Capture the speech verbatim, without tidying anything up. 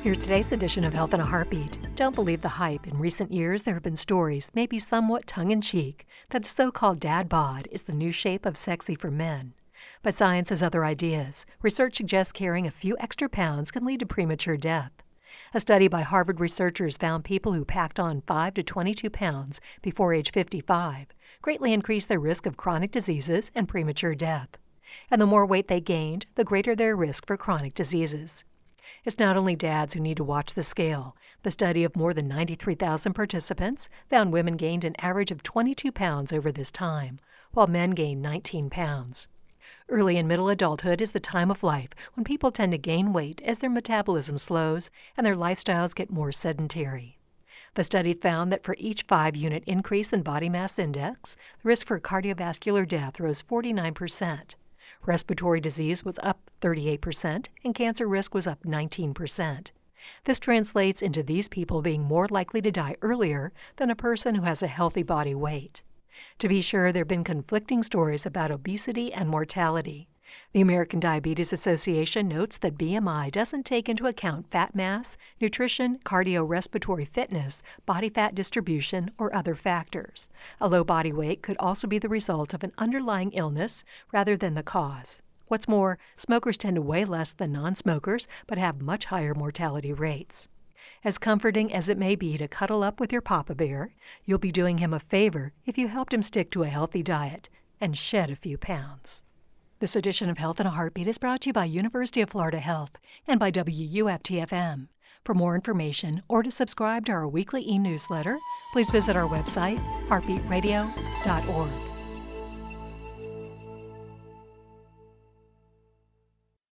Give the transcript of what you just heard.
Here's today's edition of Health in a Heartbeat. Don't believe the hype. In recent years, there have been stories, maybe somewhat tongue-in-cheek, that the so-called dad bod is the new shape of sexy for men. But science has other ideas. Research suggests carrying a few extra pounds can lead to premature death. A study by Harvard researchers found people who packed on five to twenty-two pounds before age fifty-five greatly increased their risk of chronic diseases and premature death. And the more weight they gained, the greater their risk for chronic diseases. It's not only dads who need to watch the scale. The study of more than ninety-three thousand participants found women gained an average of twenty-two pounds over this time, while men gained nineteen pounds. Early and middle adulthood is the time of life when people tend to gain weight as their metabolism slows and their lifestyles get more sedentary. The study found that for each five-unit increase in body mass index, the risk for cardiovascular death rose forty-nine percent. Respiratory disease was up thirty-eight percent, and cancer risk was up nineteen percent. This translates into these people being more likely to die earlier than a person who has a healthy body weight. To be sure, there have been conflicting stories about obesity and mortality. The American Diabetes Association notes that B M I doesn't take into account fat mass, nutrition, cardiorespiratory fitness, body fat distribution, or other factors. A low body weight could also be the result of an underlying illness rather than the cause. What's more, smokers tend to weigh less than non-smokers but have much higher mortality rates. As comforting as it may be to cuddle up with your Papa Bear, you'll be doing him a favor if you helped him stick to a healthy diet and shed a few pounds. This edition of Health in a Heartbeat is brought to you by University of Florida Health and by W U F T F M. For more information or to subscribe to our weekly e-newsletter, please visit our website, heartbeat radio dot org.